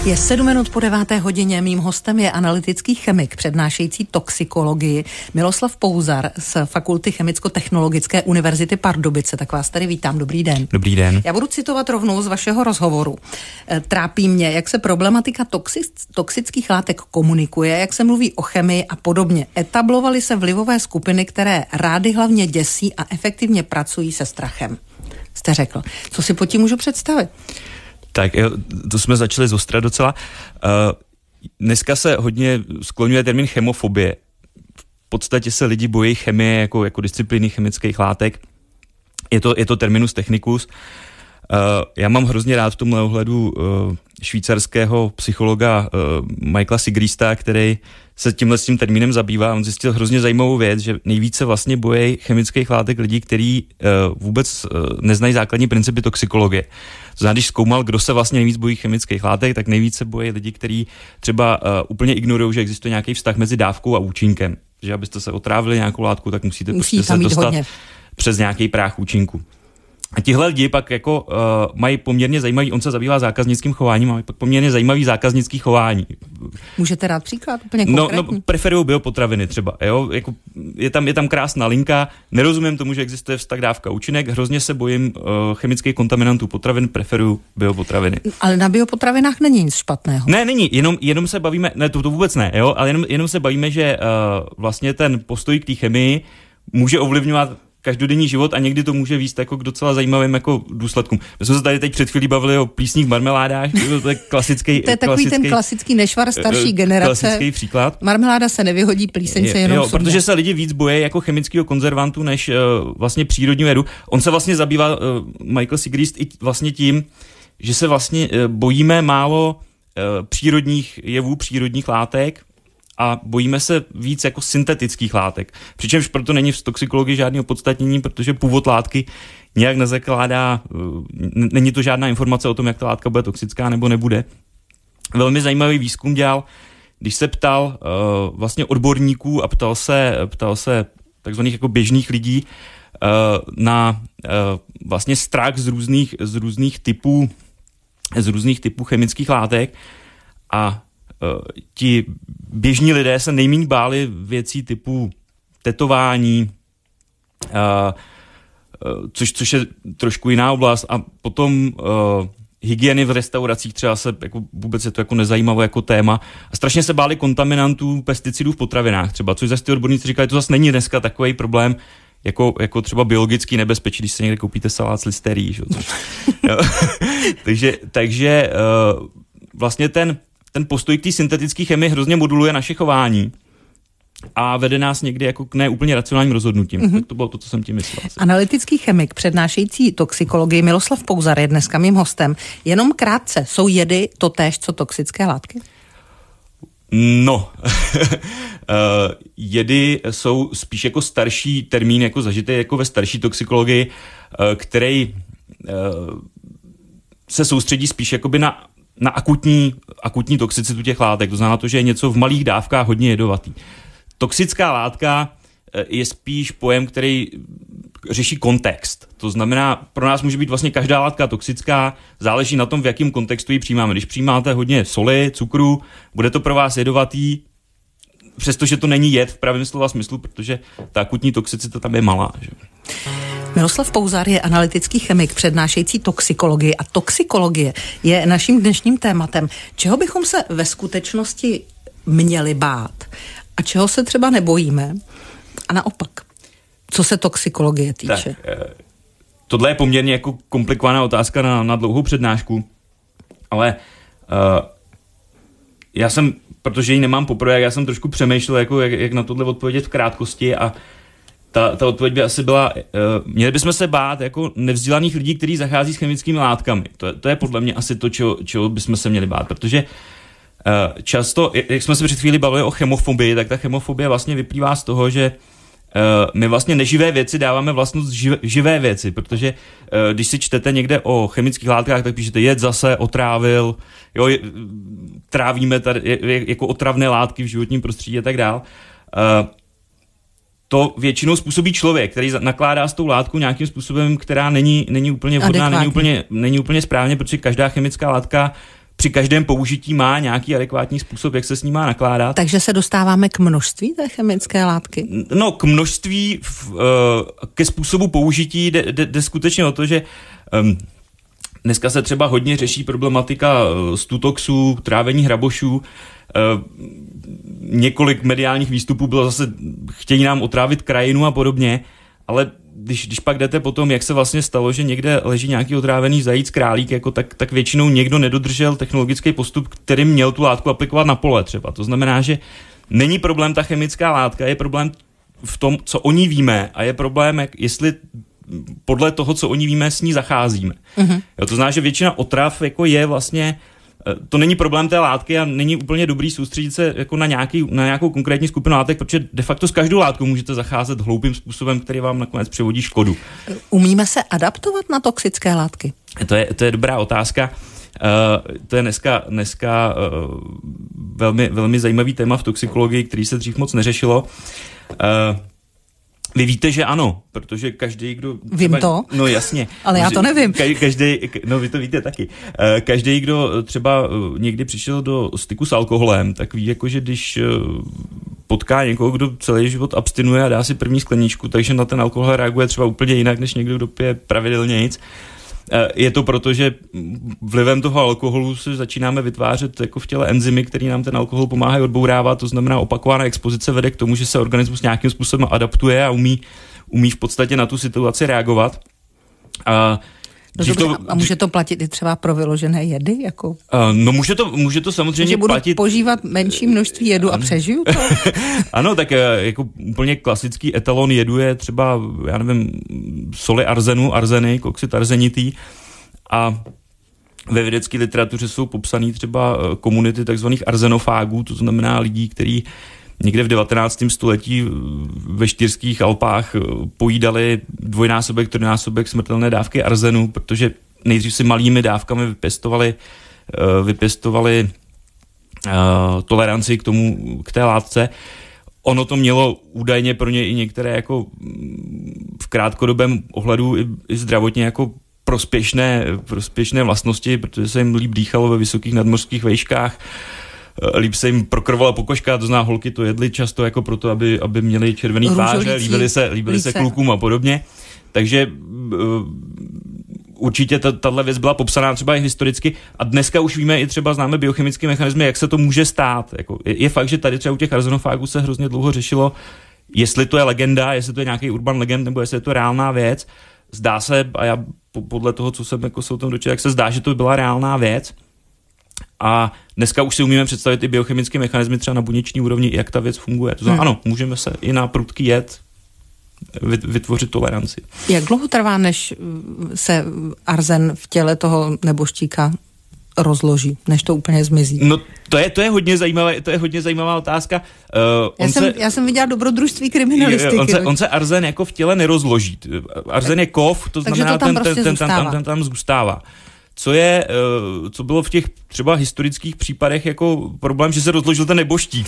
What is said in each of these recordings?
Je 7 minut po 9. hodině. Mým hostem je analytický chemik přednášející toxikologii Miloslav Pouzar z Fakulty Chemicko-technologické univerzity Pardubice. Tak vás tady vítám. Dobrý den. Dobrý den. Já budu citovat rovnou z vašeho rozhovoru. Trápí mě, jak se problematika toxických látek komunikuje, jak se mluví o chemii a podobně. Etablovaly se vlivové skupiny, které rády hlavně děsí a efektivně pracují se strachem. Jste řekl. Co si pod tím můžu představit? Tak jo, to jsme začali zostra docela. Dneska se hodně skloňuje termín chemofobie. V podstatě se lidi bojí chemie jako disciplíny chemických látek. Je to terminus technicus. Já mám hrozně rád v tomhle ohledu švýcarského psychologa Michaela Sigrista, který se tímhle s tím termínem zabývá. On zjistil hrozně zajímavou věc, že nejvíce vlastně bojí chemických látek lidí, kteří vůbec neznají základní principy toxikologie. To znamená, když zkoumal, kdo se vlastně nejvíc bojí chemických látek, tak nejvíce bojí lidi, kteří třeba úplně ignorují, že existuje nějaký vztah mezi dávkou a účinkem. Že abyste se otrávili nějakou látku, tak musíte prostě se dostat hodně přes nějaký práh účinku. A tihle lidi pak mají poměrně zajímavý, on se zabývá zákaznickým chováním, mají pak poměrně zajímavý zákaznický chování. Můžete dát příklad úplně konkrétní? No, preferují biopotraviny třeba, jo? Je tam krásná linka, nerozumím tomu, že existuje vztah dávka účinek, hrozně se bojím chemických kontaminantů potravin, preferuju biopotraviny. Ale na biopotravinách není nic špatného. Ne, není, jenom se bavíme, ne, to vůbec ne, jo? Ale jenom se bavíme, že vlastně ten postoj k té chemii může ovlivňovat každodenní život a někdy to může vést jako k docela zajímavým jako důsledkům. My jsme se tady teď před chvílí bavili o plísních marmeládách, to je klasický. To je takový ten klasický nešvar starší generace. Klasický příklad. Marmeláda se nevyhodí, plíseň se jenom sundá. Protože se lidi víc bojí jako chemického konzervantu než vlastně přírodního jedu. On se vlastně zabývá, Michael Sigrist, i vlastně tím, že se vlastně bojíme málo přírodních jevů, přírodních látek, a bojíme se víc jako syntetických látek. Přičemž proto není v toxikologii žádný opodstatnění, protože původ látky nějak nezakládá, není to žádná informace o tom, jak ta látka bude toxická nebo nebude. Velmi zajímavý výzkum dělal, když se ptal vlastně odborníků a ptal se takzvaných jako běžných lidí na vlastně strach z různých typů chemických látek a ti běžní lidé se nejméně báli věcí typu tetování, což je trošku jiná oblast, a potom hygieny v restauracích třeba se vůbec je to jako nezajímavé jako téma. A strašně se báli kontaminantů, pesticidů v potravinách třeba, což zase ty odborníci říkali, to zase není dneska takový problém, jako třeba biologický nebezpečí, když se někde koupíte salát s listerií. takže vlastně ten postoj k té syntetické chemii hrozně moduluje naše chování a vede nás někdy jako k neúplně racionálním rozhodnutím. Mm-hmm. Tak to bylo to, co jsem tím myslel. Analytický chemik přednášející toxikologii Miloslav Pouzar je dneska mým hostem. Jenom krátce, jsou jedy totéž, co toxické látky? No, jedy jsou spíš jako starší termín, jako zažitý jako ve starší toxikologii, který se soustředí spíš jakoby na akutní toxicitu těch látek. To znamená to, že je něco v malých dávkách hodně jedovatý. Toxická látka je spíš pojem, který řeší kontext. To znamená, pro nás může být vlastně každá látka toxická, záleží na tom, v jakém kontextu ji přijímáme. Když přijímáte hodně soli, cukru, bude to pro vás jedovatý, přestože to není jed v pravém slova smyslu, protože ta akutní toxicita tam je malá. Že? Miloslav Pouzar je analytický chemik přednášející toxikologii a toxikologie je naším dnešním tématem. Čeho bychom se ve skutečnosti měli bát a čeho se třeba nebojíme a naopak, co se toxikologie týče? Tak, tohle je poměrně jako komplikovaná otázka na dlouhou přednášku, ale já jsem, protože ji nemám poprvé, já jsem trošku přemýšlel, jako jak na tohle odpovědět v krátkosti, a ta odpověď by asi byla, měli bychom se bát jako nevzdělaných lidí, kteří zachází s chemickými látkami. To je podle mě asi to, čeho bychom se měli bát, protože často, jak jsme se před chvíli bavili o chemofobii, tak ta chemofobie vlastně vyplývá z toho, že my vlastně neživé věci dáváme vlastnost živé věci, protože když si čtete někde o chemických látkách, tak píšete jed zase, otrávil, jo, trávíme tady jako otravné látky v životním prostředí a tak dál. To většinou způsobí člověk, který nakládá s tou látkou nějakým způsobem, která není úplně vhodná, není úplně správně, protože každá chemická látka při každém použití má nějaký adekvátní způsob, jak se s ním má nakládat. Takže se dostáváme k množství té chemické látky? No, k množství, ke způsobu použití jde skutečně o to, že dneska se třeba hodně řeší problematika stutoxů, trávení hrabošů. Několik mediálních výstupů bylo zase, chtějí nám otrávit krajinu a podobně, ale když pak jdete potom, jak se vlastně stalo, že někde leží nějaký otrávený zajíc, králík, jako tak většinou někdo nedodržel technologický postup, který měl tu látku aplikovat na pole třeba. To znamená, že není problém ta chemická látka, je problém v tom, co o ní víme, a je problém, jestli podle toho, co o ní víme, s ní zacházíme. Mm-hmm. Jo, to znamená, že většina otrav jako je vlastně, to není problém té látky a není úplně dobrý soustředit se jako na nějakou konkrétní skupinu látek, protože de facto s každou látkou můžete zacházet hloupým způsobem, který vám nakonec přivodí škodu. Umíme se adaptovat na toxické látky? To je dobrá otázka. To je dneska velmi, velmi zajímavý téma v toxikologii, který se dřív moc neřešilo. Vy víte, že ano, protože každý, kdo... Vím to? No jasně. Ale já to nevím. No vy to víte taky. Každý, kdo třeba někdy přišel do styku s alkoholem, tak ví, jako, že když potká někoho, kdo celý život abstinuje a dá si první skleničku, takže na ten alkohol reaguje třeba úplně jinak, než někdo, kdo pije pravidelně nic. Je to proto, že vlivem toho alkoholu se začínáme vytvářet jako v těle enzymy, které nám ten alkohol pomáhají odbourávat, to znamená opakovaná expozice vede k tomu, že se organismus nějakým způsobem adaptuje a umí v podstatě na tu situaci reagovat. A může to platit i třeba pro vyložené jedy? Jako? No může to samozřejmě platit. Budu požívat menší množství jedu a přežiju to? Ano, tak jako úplně klasický etalon jedu je třeba, já nevím, soli arzenu, arzenik, oxid arzenitý, a ve vědecké literatuře jsou popsané třeba komunity takzvaných arzenofágů, to znamená lidí, kteří někde v 19. století ve Štýrských Alpách pojídali dvojnásobek, trojnásobek smrtelné dávky arzenu, protože nejdřív si malými dávkami vypěstovali toleranci k té látce. Ono to mělo údajně pro ně i některé jako v krátkodobém ohledu i zdravotně jako prospěšné vlastnosti, protože se jim líp dýchalo ve vysokých nadmořských výškách, líp se jim prokrvala pokožka, to znamená, holky to jedly často jako proto, aby měli červený tváře, líbily se klukům a podobně. Takže určitě tahle věc byla popsaná třeba i historicky a dneska už víme i třeba známe biochemické mechanismy, jak se to může stát. Jako, je fakt, že tady třeba u těch arzenofágů se hrozně dlouho řešilo, jestli to je legenda, jestli to je nějaký urban legend, nebo jestli je to reálná věc. Zdá se, a já podle toho, co jsem jako se o tom dočetl, jak se zdá, že to byla reálná věc. A dneska už si umíme představit i biochemické mechanismy třeba na buněční úrovni, jak ta věc funguje. To znamená, ano, můžeme se i na prudký jed vytvořit toleranci. Jak dlouho trvá, než se arzen v těle toho nebožtíka rozloží, než to úplně zmizí? No to je hodně zajímavá otázka. Já jsem viděla dobrodružství kriminalistiky. On se arzen jako v těle nerozloží. Arzen je kov, to znamená, ten tam zůstává. Co bylo v těch třeba historických případech jako problém, že se rozložil ten nebožtík.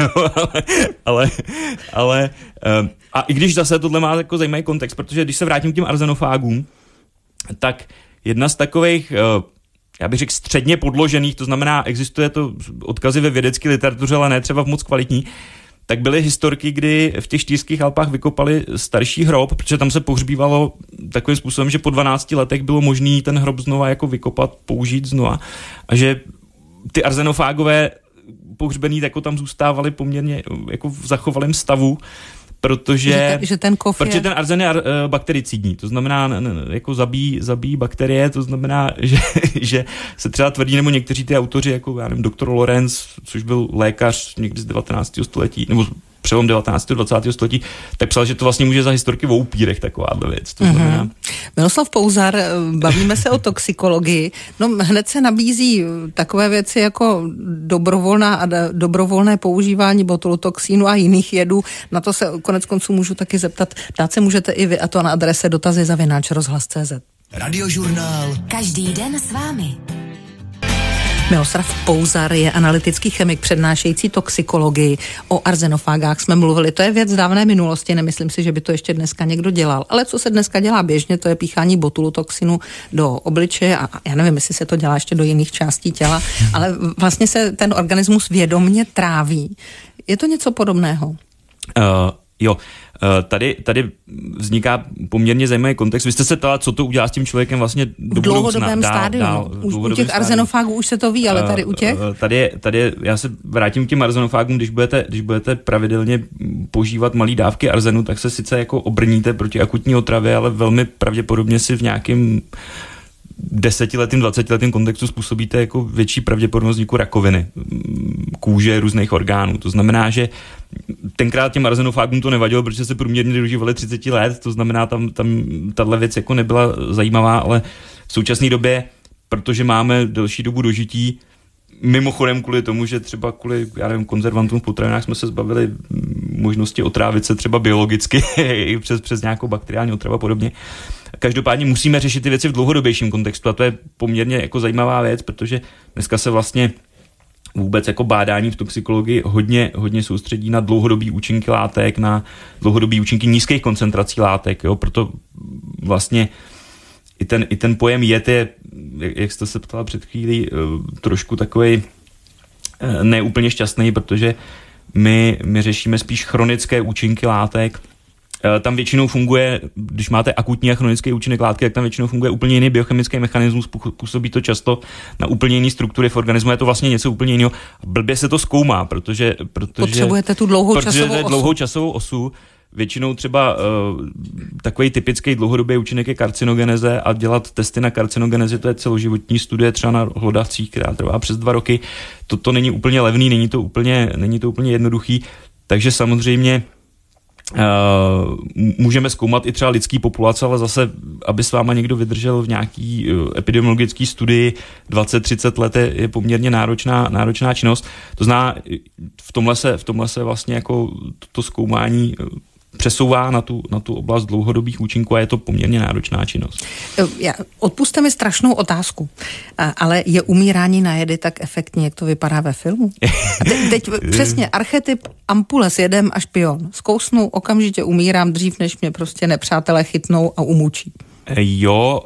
ale a i když zase tohle má jako zajímavý kontext, protože když se vrátím k těm arzenofágům, tak jedna z takových, já bych řekl středně podložených, to znamená, existuje to odkazy ve vědecké literatuře, ale ne třeba v moc kvalitní, tak byly historky, kdy v těch Štýrských Alpách vykopali starší hrob, protože tam se pohřbívalo takovým způsobem, že po 12 letech bylo možné ten hrob znova jako vykopat, použít znova. A že ty arzenofágové pohřbený jako tam zůstávali poměrně jako v zachovalém stavu, protože ten arzen je baktericidní, to znamená, jako zabíjí bakterie, to znamená, že se třeba tvrdí, nebo někteří ty autoři, jako já nevím, doktor Lorenz, což byl lékař někdy z 19. století, nebo přelom 19. a 20. století, tak psal, že to vlastně může za historky o upírech taková věc. To znamená... Miroslav Pouzar, bavíme se o toxikologii. No hned se nabízí takové věci jako dobrovolné používání botulotoxínu a jiných jedů. Na to se koneckonců můžu taky zeptat. Ptát se můžete i vy, a to na adrese dotazy@rozhlas.cz. Radiožurnál. Každý den s vámi. Miloslav Pouzar je analytický chemik přednášející toxikologii. O arzenofágách jsme mluvili. To je věc dávné minulosti, nemyslím si, že by to ještě dneska někdo dělal. Ale co se dneska dělá běžně, to je píchání botulotoxinu do obličeje a já nevím, jestli se to dělá ještě do jiných částí těla, ale vlastně se ten organismus vědomně tráví. Je to něco podobného? Tady vzniká poměrně zajímavý kontext. Vy jste se ptala, co to udělá s tím člověkem vlastně do dlouhodobém stádiu. U těch arzenofágů už se to ví, ale tady u těch? Tady já se vrátím k těm arzenofágům, když budete pravidelně požívat malé dávky arzenu, tak se sice jako obrníte proti akutní otravě, ale velmi pravděpodobně si v nějakém 10letým, 20letým kontextu způsobíte jako větší pravděpodobnost vzniku rakoviny kůže, různých orgánů. To znamená, že tenkrát těm arzenofágům to nevadilo, protože se průměrně dožívali 30 let, to znamená, tam tahle věc jako nebyla zajímavá, ale v současné době, protože máme delší dobu dožití, mimochodem kvůli tomu, že třeba kvůli, já nevím, konzervantům v potravinách jsme se zbavili možnosti otrávit se třeba biologicky přes nějakou bakteriální otravu a podobně. Každopádně musíme řešit ty věci v dlouhodobějším kontextu a to je poměrně jako zajímavá věc, protože dneska se vlastně vůbec jako bádání v toxikologii hodně soustředí na dlouhodobý účinky látek, na dlouhodobý účinky nízkých koncentrací látek, jo? Proto vlastně i ten pojem jed je, jak jste se ptala před chvílí, trošku takovej neúplně šťastný, protože my řešíme spíš chronické účinky látek. Tam většinou funguje, když máte akutní a chronický účinek látky, tak tam většinou funguje úplně jiný biochemický mechanismus, působí to často na úplně jiný struktury v organismu, je to vlastně něco úplně jiného. Blbě se to zkoumá, protože potřebujete tu dlouhou časovou osu. Většinou třeba takový typický dlouhodobý účinek je karcinogeneze a dělat testy na karcinogenezi, to je celoživotní studie třeba na hlodavcích, která trvá přes 2 roky. To není úplně levný, není to úplně jednoduchý, takže samozřejmě můžeme zkoumat i třeba lidský populace, ale zase, aby s váma někdo vydržel v nějaký epidemiologický studii 20-30 let je poměrně náročná činnost. To znamená, v tomhle se vlastně jako to zkoumání přesouvá na tu oblast dlouhodobých účinků a je to poměrně náročná činnost. Odpusťte mi strašnou otázku, ale je umírání na jedy tak efektní, jak to vypadá ve filmu? Teď přesně archetyp ampule s jedem a špion. Zkousnu, okamžitě umírám dřív, než mě prostě nepřátelé chytnou a umučí. Jo,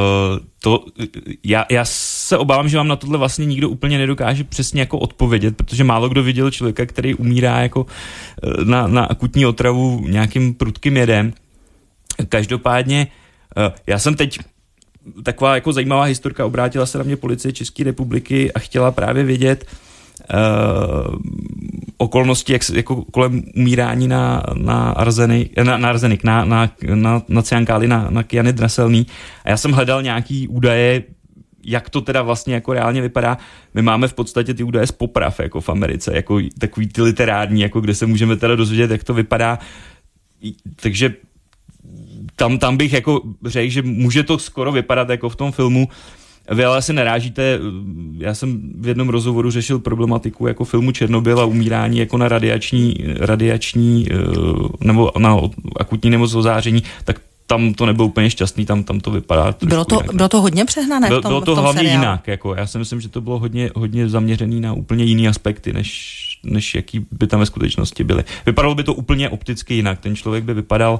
já se obávám, že vám na tohle vlastně nikdo úplně nedokáže přesně jako odpovědět, protože málo kdo viděl člověka, který umírá jako na akutní otravu nějakým prudkým jedem. Každopádně já jsem teď taková jako zajímavá historka, obrátila se na mě policie České republiky a chtěla právě vědět okolnosti jako kolem umírání na arzenik, na cyankály, na kyanid naselný. A já jsem hledal nějaký údaje, jak to teda vlastně jako reálně vypadá. My máme v podstatě ty údaje z poprav jako v Americe, jako takový ty literární, jako kde se můžeme teda dozvědět, jak to vypadá. Takže tam bych jako řekl, že může to skoro vypadat jako v tom filmu. Vy ale asi narážíte, já jsem v jednom rozhovoru řešil problematiku jako filmu Černobyl a umírání jako na radiační nebo na akutní nemoc ozáření, tak tam to nebylo úplně šťastný, tam to vypadá. Bylo to hodně přehnané v tom Bylo to hlavně seriálu. jinak, jako já si myslím, že to bylo hodně zaměřený na úplně jiný aspekty, než jaký by tam ve skutečnosti byly. Vypadalo by to úplně opticky jinak, ten člověk by vypadal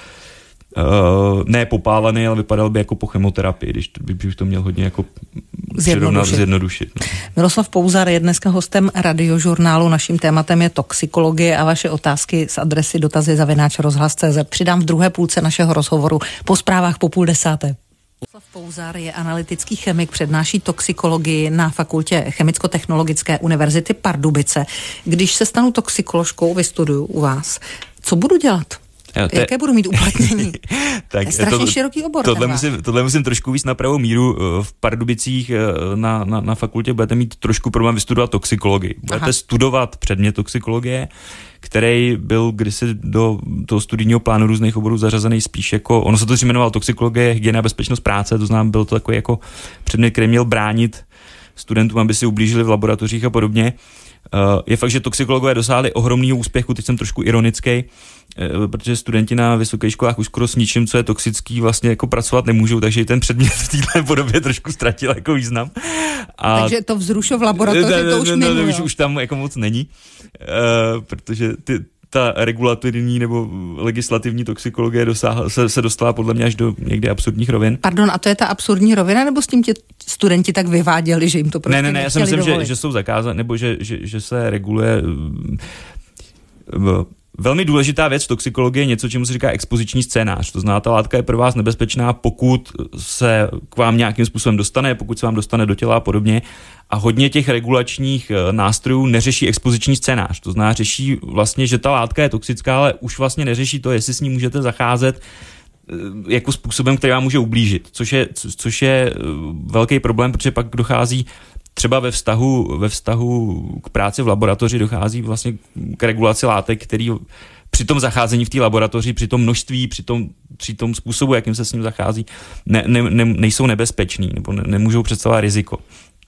ne popálený, ale vypadal by jako po chemoterapii, když bych to měl hodně jako zjednodušit. No. Miloslav Pouzar je dneska hostem Radiožurnálu. Naším tématem je toxikologie a vaše otázky z adresy dotazy@rozhlas.cz přidám v druhé půlce našeho rozhovoru po zprávách po 9:30. Miloslav Pouzar je analytický chemik, přednáší toxikologii na fakultě Chemicko-technologické univerzity Pardubice. Když se stanu toxikoložkou, vystuduju u vás, co budu dělat? Jaké budu mít uplatnění? Tak, je strašně široký obor. Tohle musím trošku víc na pravou míru. V Pardubicích na fakultě budete mít trošku problém vystudovat toxikologii. Budete studovat předmět toxikologie, který byl kdysi do toho studijního plánu různých oborů zařazený spíš jako, ono se to jmenovalo toxikologie, hygiena a bezpečnost práce, to znamená, byl to takový jako předmět, který měl bránit studentům, aby si ublížili v laboratořích a podobně. Je fakt, že toxikologové dosáhli ohromného úspěchu, teď jsem trošku ironický, protože studenti na vysokých školách už skoro s ničím, co je toxický, vlastně jako pracovat nemůžou, takže ten předmět v této podobě trošku ztratil jako význam. Takže to vzrušo v laboratoři, to už není. Už tam jako moc není, protože ta regulatorní nebo legislativní toxikologie se dostala podle mě až do někdy absurdních rovin. Pardon, a to je ta absurdní rovina, nebo s tím tě studenti tak vyváděli, že jim to prostě Ne, já si myslím, že jsou zakázané, nebo že se reguluje. Velmi důležitá věc v toxikologii je něco, čemu se říká expoziční scénář. To znamená, ta látka je pro vás nebezpečná, pokud se k vám nějakým způsobem dostane, pokud se vám dostane do těla a podobně. A hodně těch regulačních nástrojů neřeší expoziční scénář. To znamená, řeší vlastně, že ta látka je toxická, ale už vlastně neřeší to, jestli s ní můžete zacházet jako způsobem, který vám může ublížit. Což je velký problém, protože pak dochází třeba ve vztahu k práci v laboratoři dochází vlastně k regulaci látek, který při tom zacházení v té laboratoři, při tom množství, při tom způsobu, jakým se s ním zachází, nejsou nebezpečný nebo nemůžou představovat riziko.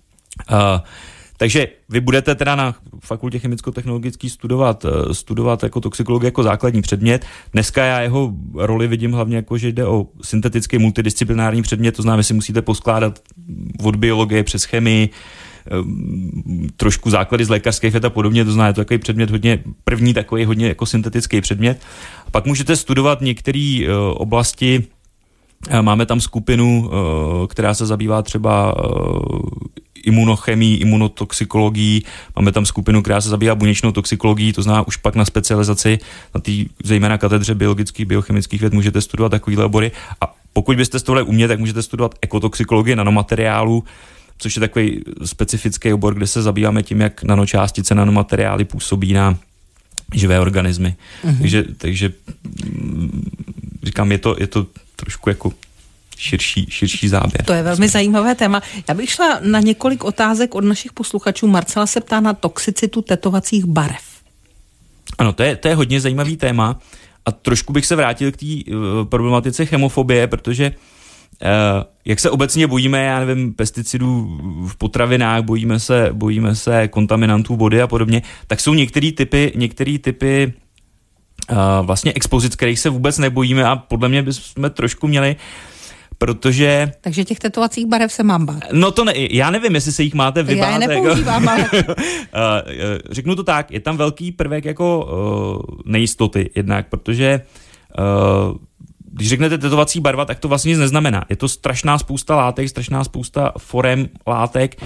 Takže vy budete teda na fakultě chemicko-technologický studovat jako toxikologii jako základní předmět. Dneska já jeho roli vidím hlavně jako, že jde o syntetický multidisciplinární předmět, to znamená, že si musíte poskládat od biologie přes chemii, trošku základy z lékařských věd a podobně, to znamená, je to takový předmět první takový hodně jako syntetický předmět. A pak můžete studovat některé oblasti. Máme tam skupinu, která se zabývá třeba imunochemií, imunotoxikologií, máme tam skupinu, která se zabývá buněčnou toxikologií, to znamená už pak na specializaci, na té zejména katedře biologických, biochemických věd můžete studovat takovýhle obory. A pokud byste z tohle umět, tak můžete studovat ekotoxikologii nanomateriálů, což je takový specifický obor, kde se zabýváme tím, jak nanočástice, nanomateriály působí na živé organismy. Takže říkám, je to trošku jako širší záběr. To je velmi zajímavé téma. Já bych šla na několik otázek od našich posluchačů. Marcela se ptá na toxicitu tetovacích barev. Ano, to je hodně zajímavý téma a trošku bych se vrátil k té problematice chemofobie, protože jak se obecně bojíme, já nevím, pesticidů v potravinách, bojíme se kontaminantů vody a podobně, tak jsou některé typy vlastně expozic, kterých se vůbec nebojíme a podle mě bychom trošku měli, protože... Takže těch tetovacích barev se mám bát. No to ne, já nevím, jestli se jich máte vybát. Já je nepoužívám, ale... Řeknu to tak, je tam velký prvek jako nejistoty jednak, protože když řeknete tetovací barva, tak to vlastně nic neznamená. Je to strašná spousta látek, strašná spousta forem látek,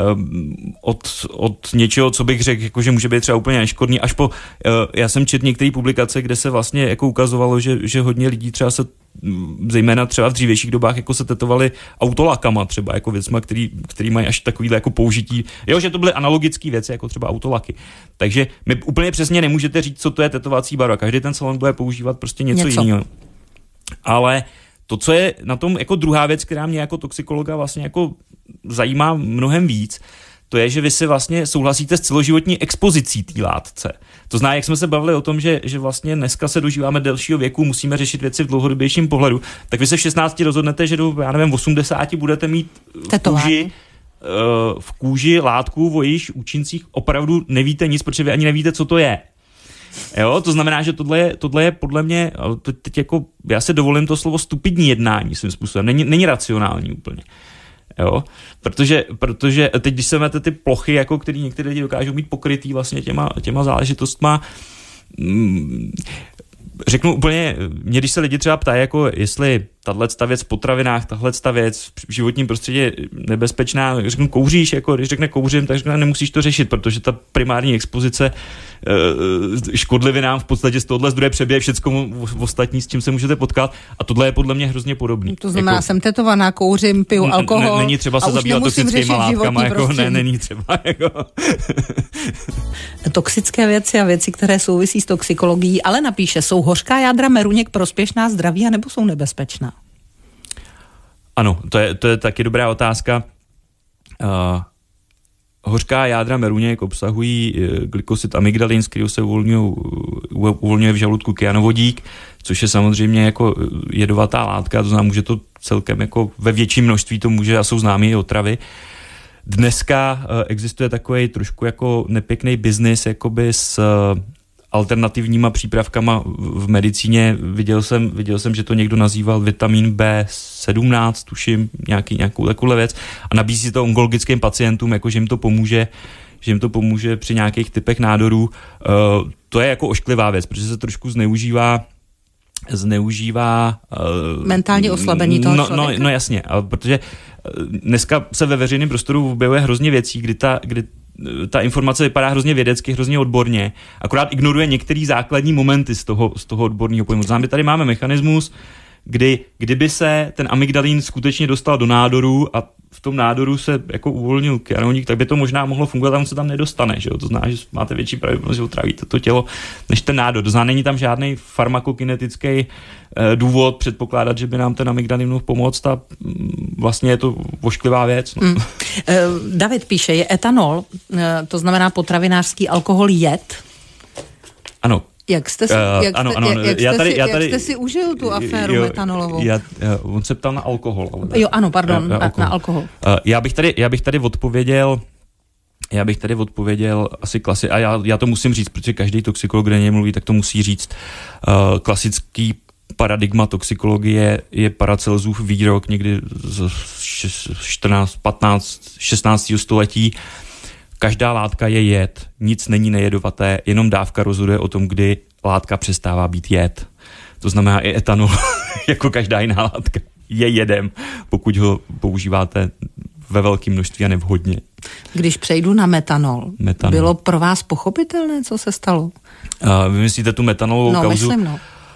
od něčeho, co bych řekl, jako, že může být třeba úplně neškodný, až po, já jsem četl některé publikace, kde se vlastně jako ukazovalo, že hodně lidí třeba se, zejména třeba v dřívějších dobách, jako se tetovali autolakama třeba, jako věcma, který mají až takovýhle jako použití, že to byly analogické věci, jako třeba autolaky. Takže my úplně přesně nemůžete říct, co to je tetovací barva. Každý ten salon bude používat prostě něco jiného. Ale to, co je na tom jako druhá věc, která mě jako toxikologa vlastně jako zajímá mnohem víc, to je, že vy si vlastně souhlasíte s celoživotní expozicí té látce. To znamená, jak jsme se bavili o tom, že vlastně dneska se dožíváme delšího věku, musíme řešit věci v dlouhodobějším pohledu, tak vy se v 16 rozhodnete, že do, 80 budete mít v kůži látku, o jejíž účincích opravdu nevíte nic, protože vy ani nevíte, co to je. Jo, to znamená, že tohle je podle mě, teď jako, já si dovolím to slovo stupidní jednání svým způsobem, není racionální úplně. Jo, protože teď, když se máte ty plochy, jako který některé lidi dokážou mít pokrytý vlastně těma záležitostma, řeknu úplně, mě když se lidi třeba ptají, jako jestli tato věc v potravinách, tahle věc v životním prostředí je nebezpečná, řeknu kouříš, jako když řekne kouřím, tak řekne nemusíš to řešit, protože ta primární expozice škodlivinám v podstatě z tohohle zdroje přebije všecko ostatní, s čím se můžete potkat a tohle je podle mě hrozně podobný. To znamená, jako, jsem tetovaná, kouřím, piju alkohol. Není třeba se zabývat toxickýma látkama, jako není třeba. Jako. Toxické věci a věci, které souvisí s toxikologií, ale napíše, jsou hořká jádra meruněk prospěšná zdraví a nebo jsou nebezpečná? Ano, to je taky dobrá otázka. Hořká jádra meruněk obsahují glykosid amygdalin, z kterého se uvolňuje v žaludku kyanovodík, což je samozřejmě jako jedovatá látka, to znamená, může to celkem jako ve větším množství to může a jsou známé i otravy. Dneska existuje takový trošku jako nepěkný biznis jakoby s alternativníma přípravkama v medicíně. Viděl jsem, že to někdo nazýval vitamin B17, tuším, nějakou takovou věc a nabízí to onkologickým pacientům, jako že jim to pomůže při nějakých typech nádorů. To je jako ošklivá věc, protože se trošku zneužívá mentální oslabení toho člověka? No jasně, protože dneska se ve veřejném prostoru objevuje hrozně věcí, kdy ta informace vypadá hrozně vědecky, hrozně odborně, akorát ignoruje některé základní momenty z toho odborného pojmu. Znamená, tady máme mechanismus, kdyby se ten amygdalin skutečně dostal do nádoru a v tom nádoru se jako uvolnil kyanonik, tak by to možná mohlo fungovat, a on se tam nedostane. Že jo? To znamená, že máte větší pravděpodobnost, že otrávíte to tělo, než ten nádor. To znamená, není tam žádný farmakokinetický důvod předpokládat, že by nám ten amygdalin mohl pomoct a vlastně je to vošklivá věc. No. David píše, je etanol, to znamená potravinářský alkohol jed? Ano. Jak jste si užil tu aféru metanolovou? On se ptal na alkohol. Na alkohol. Já bych tady odpověděl asi a já to musím říct, protože každý toxikolog, kde něj mluví, tak to musí říct. Klasický paradigma toxikologie je Paracelsův výrok někdy z 14, 15, 16. století. Každá látka je jed, nic není nejedovaté, jenom dávka rozhoduje o tom, kdy látka přestává být jed. To znamená i etanol, jako každá jiná látka, je jedem, pokud ho používáte ve velkém množství a nevhodně. Když přejdu na metanol, bylo pro vás pochopitelné, co se stalo? Vy myslíte tu metanolovou kauzu? Myslím.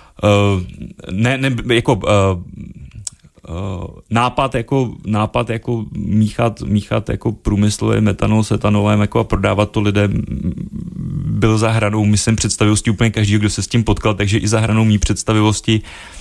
Nápad jako míchat jako průmyslový metanol s etanolem jako a prodávat to lidem byl za hranou, myslím, představivosti úplně každého, kdo se s tím potkal, takže i za hranou mý představivosti,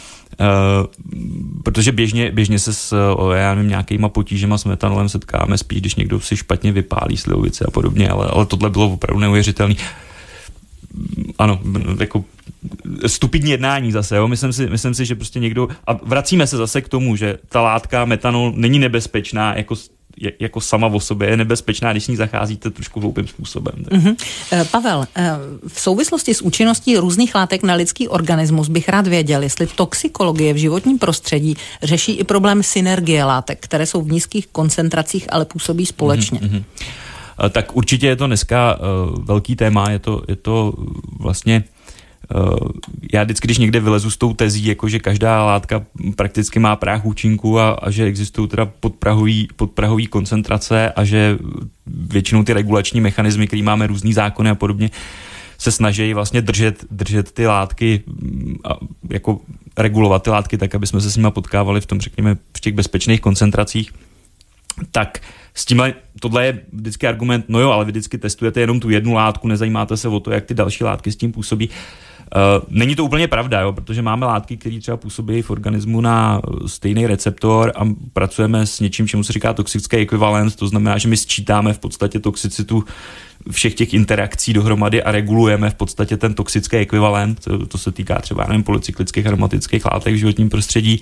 protože běžně se s nějakýma potížema s metanolem setkáme spíš, když někdo si špatně vypálí slivovice a podobně, ale tohle bylo opravdu neuvěřitelné. Ano, jako stupidní jednání zase, jo? Myslím si, že prostě někdo, a vracíme se zase k tomu, že ta látka metanol není nebezpečná jako sama o sobě, je nebezpečná, když s ní zacházíte trošku hloupým způsobem. Mm-hmm. Pavel, v souvislosti s účinností různých látek na lidský organismus bych rád věděl, jestli toxikologie v životním prostředí řeší i problém synergie látek, které jsou v nízkých koncentracích, ale působí společně. Mm-hmm. Tak určitě je to dneska velký téma, je to vlastně, já vždycky, když někde vylezu s tou tezí, jako že každá látka prakticky má práh účinku a že existují teda podprahový koncentrace a že většinou ty regulační mechanismy, který máme různý zákony a podobně, se snaží vlastně držet ty látky, jako regulovat ty látky tak, aby jsme se s nimi potkávali v tom, řekněme, v těch bezpečných koncentracích, tak s tímhle, tohle je vždycky argument, no jo, ale vy vždycky testujete jenom tu jednu látku, nezajímáte se o to, jak ty další látky s tím působí. Není to úplně pravda, jo, protože máme látky, které třeba působí v organismu na stejný receptor a pracujeme s něčím, čemu se říká toxický ekvivalent, to znamená, že my sčítáme v podstatě toxicitu všech těch interakcí dohromady a regulujeme v podstatě ten toxický ekvivalent, to se týká třeba polycyklických aromatických látek v životním prostředí.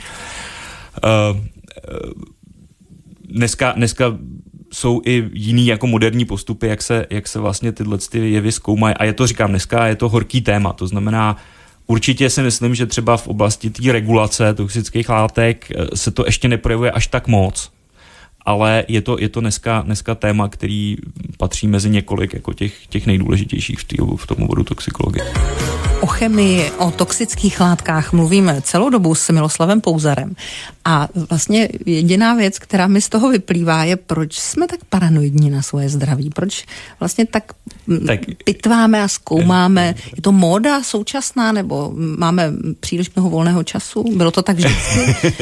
Dneska jsou i jiný jako moderní postupy, jak se vlastně tyhle jevy zkoumají. A je to, říkám, dneska je to horký téma. To znamená, určitě si myslím, že třeba v oblasti té regulace toxických látek se to ještě neprojevuje až tak moc. Ale je to dneska téma, který patří mezi několik jako těch nejdůležitějších v tom oboru toxikologie. O chemii, o toxických látkách mluvíme celou dobu s Miloslavem Pouzarem. A vlastně jediná věc, která mi z toho vyplývá, je, proč jsme tak paranoidní na svoje zdraví. Proč vlastně tak pitváme a zkoumáme. Je to móda současná, nebo máme příliš mnoho volného času? Bylo to tak vždycky?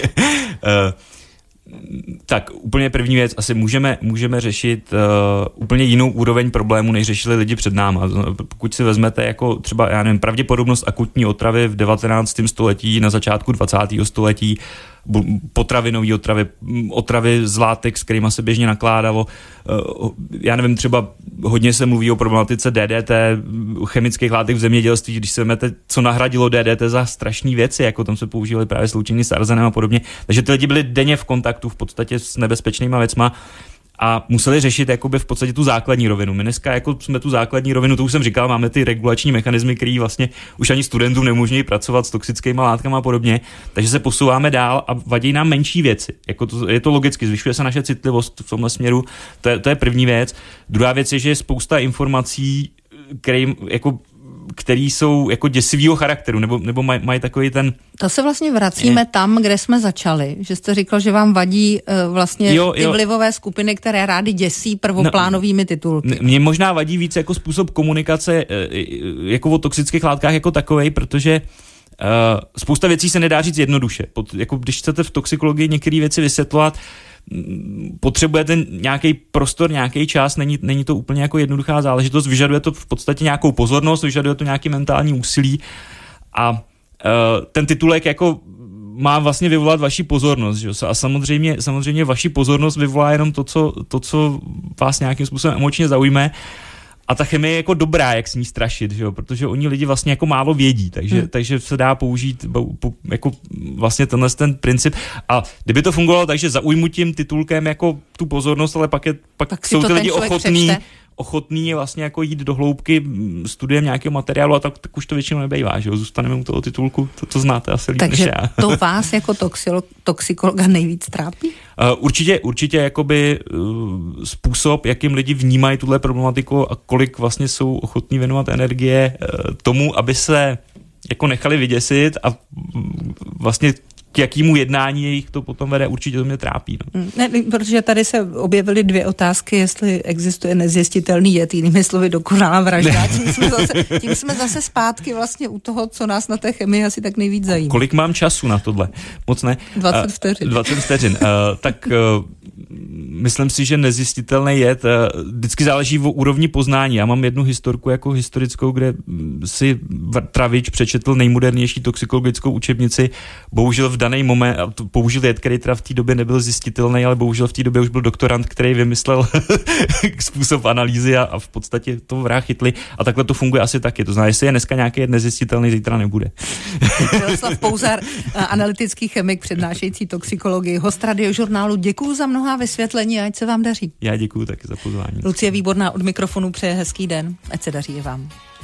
Tak úplně první věc, asi můžeme řešit úplně jinou úroveň problému, než řešili lidi před náma. Pokud si vezmete jako třeba, já nevím, pravděpodobnost akutní otravy v 19. století, na začátku 20. století, potravinové otravy z látek, s kterýma se běžně nakládalo. Já nevím, třeba hodně se mluví o problematice DDT, chemických látek v zemědělství, když se vezmete, co nahradilo DDT za strašné věci, jako tam se používaly právě sloučeniny s arzenem a podobně. Takže ty lidi byli denně v kontaktu v podstatě s nebezpečnýma věcma a museli řešit jakoby v podstatě tu základní rovinu. My dneska jako jsme tu základní rovinu, to už jsem říkal, máme ty regulační mechanismy, které vlastně už ani studentům neumožňují pracovat s toxickými látkami a podobně, takže se posouváme dál a vadí nám menší věci. Je to logicky, zvyšuje se naše citlivost v tomhle směru, to je první věc. Druhá věc je, že je spousta informací, který jsou jako děsivýho charakteru, nebo mají takový ten... To se vlastně vracíme tam, kde jsme začali, že jste říkal, že vám vadí vlastně ty vlivové skupiny, které rády děsí prvoplánovými titulky. Mně možná vadí víc jako způsob komunikace jako o toxických látkách jako takovej, protože spousta věcí se nedá říct jednoduše. Jako když chcete v toxikologii některé věci vysvětlovat, potřebujete nějaký prostor, nějaký čas, není to úplně jako jednoduchá záležitost, vyžaduje to v podstatě nějakou pozornost, vyžaduje to nějaký mentální úsilí a ten titulek jako má vlastně vyvolat vaši pozornost, že? A samozřejmě vaši pozornost vyvolá jenom to, co vás nějakým způsobem emočně zaujme. A ta chemie je jako dobrá, jak s ní strašit, že jo? Protože oni lidi vlastně jako málo vědí, takže se dá použít jako vlastně ten princip. A kdyby to fungovalo tak, že zaujmu tím titulkem jako tu pozornost, ale pak jsou ty lidi ochotní vlastně jako jít do hloubky studiem nějakého materiálu a tak už to většinou nebejvá, že jo? Zůstaneme u toho titulku, to znáte asi líp než já. Takže to vás jako toxikologa nejvíc trápí? Určitě jakoby způsob, jakým lidi vnímají tuhle problematiku a kolik vlastně jsou ochotní věnovat energie tomu, aby se jako nechali vyděsit a vlastně k jakýmu jednání jejich to potom vede, určitě to mě trápí. No. Ne, protože tady se objevily 2 otázky, jestli existuje nezjistitelný jed, jinými slovy dokonalá vražda. Tím jsme zase zpátky vlastně u toho, co nás na té chemii asi tak nejvíc zajímá. Kolik mám času na tohle? Moc ne. 20 vteřin. 20 vteřin. Tak myslím si, že nezjistitelný jed vždycky záleží o úrovni poznání. Já mám jednu historku jako historickou, kde si Travič přečetl nejmodernější toxikologickou učebnici, bohužel v daný moment použil jed, který teda v té době nebyl zjistitelný, ale bohužel v té době už byl doktorant, který vymyslel způsob analýzy a v podstatě to vrah chytli a takhle to funguje asi taky. To znamená, jestli je dneska nějaký jed nezjistitelný, zítra nebude. Miroslav Pouzar, analytický chemik přednášející toxikologii, host Radiožurnálu. Děkuju za mnohá vysvětlení a ať se vám daří. Já děkuju taky za pozvání. Lucie Výborná od mikrofonu přeje hezký den. Ať se daří i vám.